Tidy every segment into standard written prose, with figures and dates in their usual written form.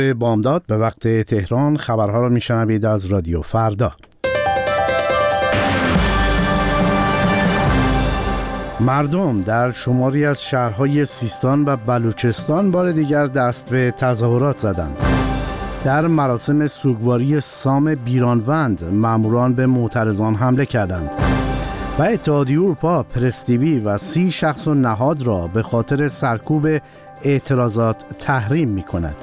بامداد به وقت تهران خبرها را میشنوید از رادیو فردا. مردم در شماری از شهرهای سیستان و بلوچستان بار دیگر دست به تظاهرات زدند. در مراسم سوگواری سام بیرانوند ماموران به معترضان حمله کردند و اتحادیه اروپا پرس تیوی و 30 شخص و نهاد را به خاطر سرکوب اعتراضات تحریم می کند.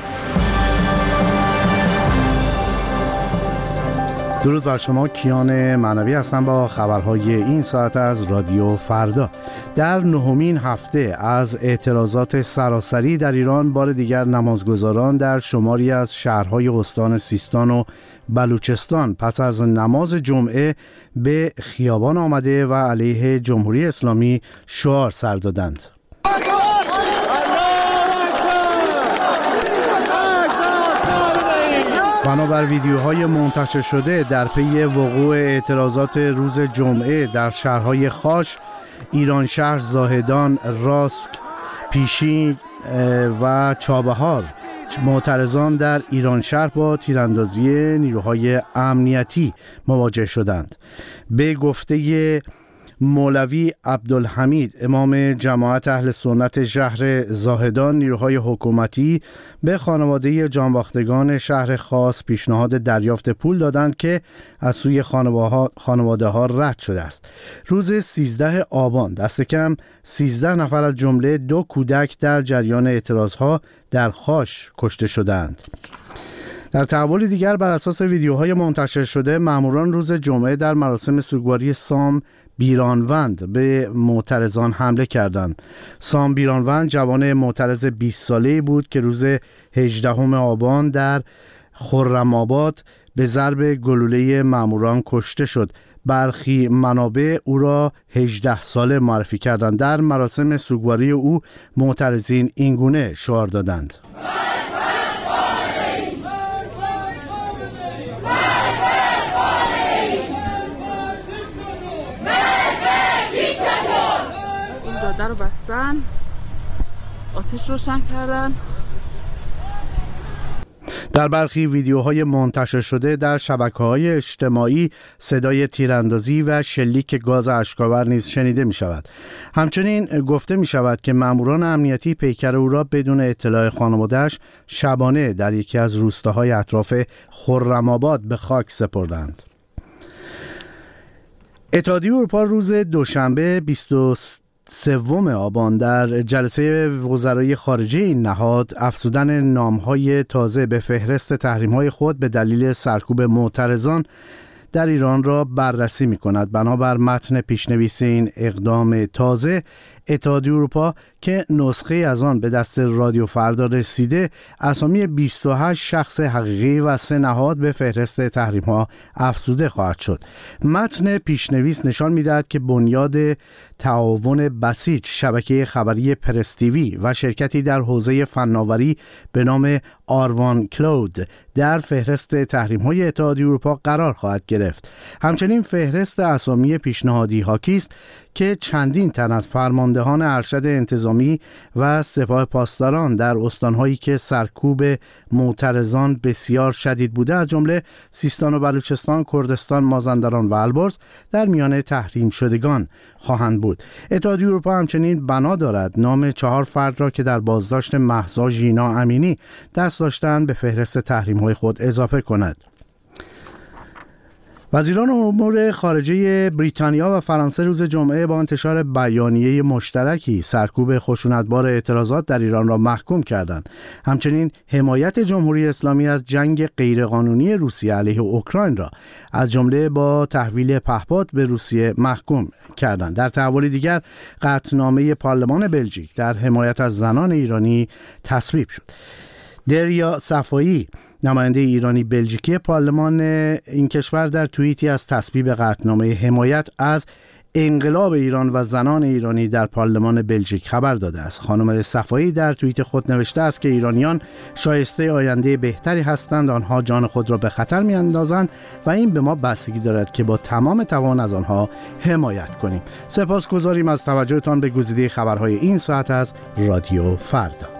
درود بر شما، کیان معنوی هستم با خبرهای این ساعت از رادیو فردا. در نهمین هفته از اعتراضات سراسری در ایران بار دیگر نمازگزاران در شماری از شهرهای استان سیستان و بلوچستان پس از نماز جمعه به خیابان آمده و علیه جمهوری اسلامی شعار سر دادند. بنابر ویدیوهای منتشر شده در پی وقوع اعتراضات روز جمعه در شهرهای خاش، ایرانشهر، زاهدان، راسک، پیشین و چابهار، معترضان در ایرانشهر با تیراندازی نیروهای امنیتی مواجه شدند. به گفته مولوی عبدالحمید امام جماعت اهل سنت شهر زاهدان، نیروهای حکومتی به خانواده جانباختگان شهر خاص پیشنهاد دریافت پول دادند که از سوی خانواده ها رد شده است. روز 13 آبان دست کم 13 نفر از جمله 2 کودک در جریان اعتراضها در خاش کشته شدند. در تحول دیگر بر اساس ویدیوهای منتشر شده، ماموران روز جمعه در مراسم سوگواری سام بیرانوند به معترضان حمله کردند. سام بیرانوند جوان معترض 20 ساله‌ای بود که روز 18 آبان در خرم‌آباد به ضرب گلوله ماموران کشته شد. برخی منابع او را 18 ساله معرفی کردند. در مراسم سوگواری او معترضین اینگونه شعار دادند: جاده رو بستن، آتش روشن کردن. در برخی ویدیوهای منتشر شده در شبکه‌های اجتماعی صدای تیراندازی و شلیک گاز اشک‌آور نیز شنیده می شود. همچنین گفته می شود که ماموران امنیتی پیکر او را بدون اطلاع خانواده‌اش شبانه در یکی از روستاهای اطراف خرم‌آباد به خاک سپردند. اتحادیه اروپا روز دوشنبه 23 آبان در جلسه وزرای خارجه این نهاد افزودن نام‌های تازه به فهرست تحریم‌های خود به دلیل سرکوب معترضان در ایران را بررسی می‌کند. بنابر متن پیشنویس این اقدام تازه، اتحادیه اروپا که نسخه از آن به دست رادیو فردا رسیده، اسامی 28 شخص حقیقی و 3 نهاد به فهرست تحریم‌ها افزوده خواهد شد. متن پیشنویس نشان می‌دهد که بنیاد تعاون بسیج، شبکه خبری پرس تیوی و شرکتی در حوزه فناوری به نام آروان کلود در فهرست تحریم‌های اتحادیه اروپا قرار خواهد گرفت. همچنین فهرست اسامی پیشنهادی حاکی است که چندین تن از فرماندهان ارشد انتظامی و سپاه پاسداران در استان‌هایی که سرکوب معترضان بسیار شدید بوده، از جمله سیستان و بلوچستان، کردستان، مازندران و البرز، در میان تحریم شدگان خواهند بود. اتحادیه اروپا همچنین بنا دارد نام 4 فرد را که در بازداشت مهسا ژینا امینی دست داشتند به فهرست تحریم‌های خود اضافه کند. وزیران امور خارجه بریتانیا و فرانسه روز جمعه با انتشار بیانیه مشترکی سرکوب خشونتبار اعتراضات در ایران را محکوم کردند. همچنین حمایت جمهوری اسلامی از جنگ غیرقانونی روسیه علیه اوکراین را از جمله با تحویل پهپاد به روسیه محکوم کردند. در تحول دیگر، قطعنامه پارلمان بلژیک در حمایت از زنان ایرانی تصویب شد. دریا صفایی، نماینده ایرانی بلژیکی پارلمان این کشور، در توییتی از تصویب قطعنامه حمایت از انقلاب ایران و زنان ایرانی در پارلمان بلژیک خبر داده است. خانم صفایی در توییت خود نوشته است که ایرانیان شایسته آینده بهتری هستند، آنها جان خود را به خطر می‌اندازند و این به ما بستگی دارد که با تمام توان از آنها حمایت کنیم. سپاسگزاریم از توجهتان به گزیده خبرهای این ساعت از رادیو فردا.